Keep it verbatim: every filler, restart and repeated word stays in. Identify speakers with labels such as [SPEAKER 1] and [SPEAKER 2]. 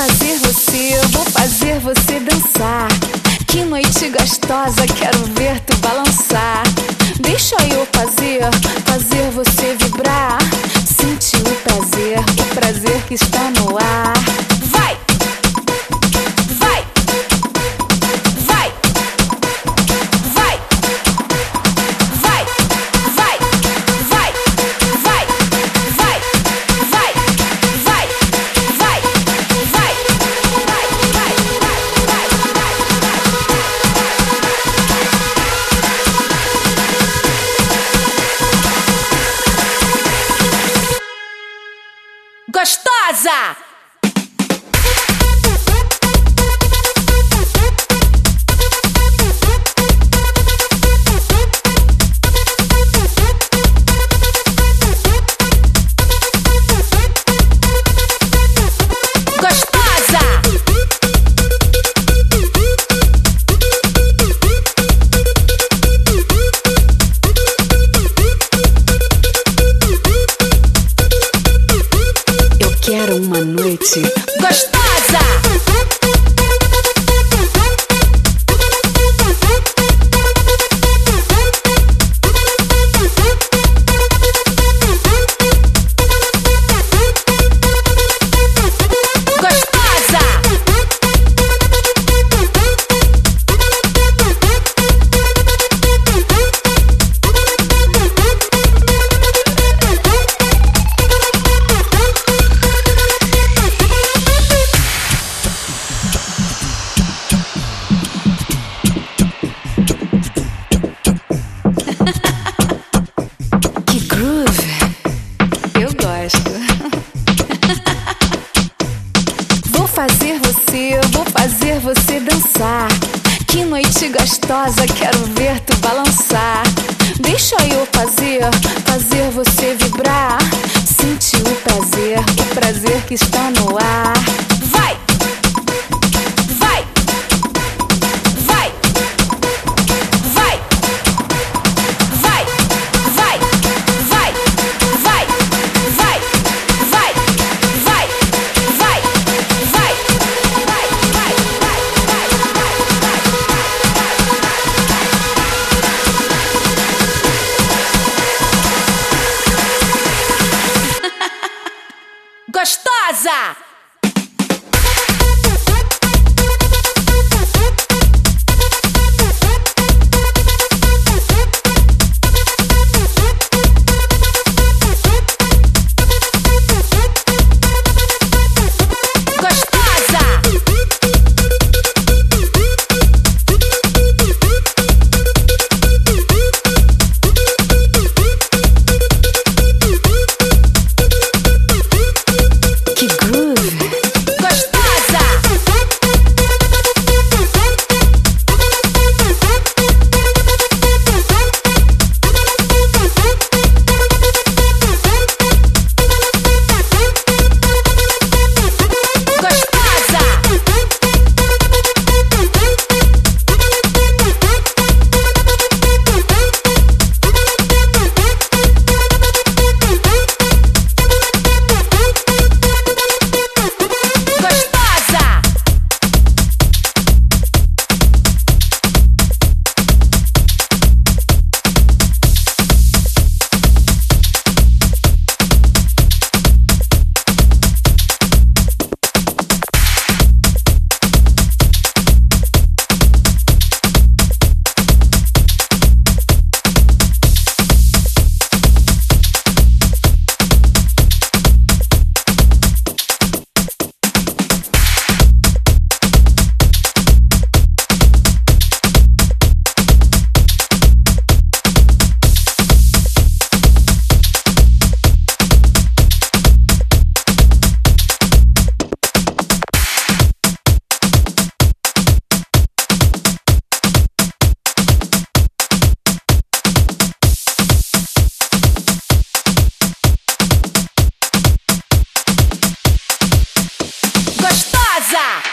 [SPEAKER 1] fazer você, eu vou fazer você dançar. Que noite gostosa, quero ver tu balançar. Deixa eu fazer, fazer você vibrar. Sentir o prazer, o prazer que está no ar. Vai! Vai! Vai! Vai! Vai! Vai! Vai! Vai! Vai! Vai! Vai! Vai! Vai! Gostosa! Quero uma noite gostosa! Vou fazer você, eu vou fazer você dançar. Que noite gostosa, quero ver tu balançar. Deixa eu fazer, fazer você vibrar. Sentir o prazer, o prazer que está no ar. Vai! Vai! Vai! Vai! Vai! Vai! Vai! Vai! Vai! Vai! Vai! Vai! Vai! Gostosa! Gostosa!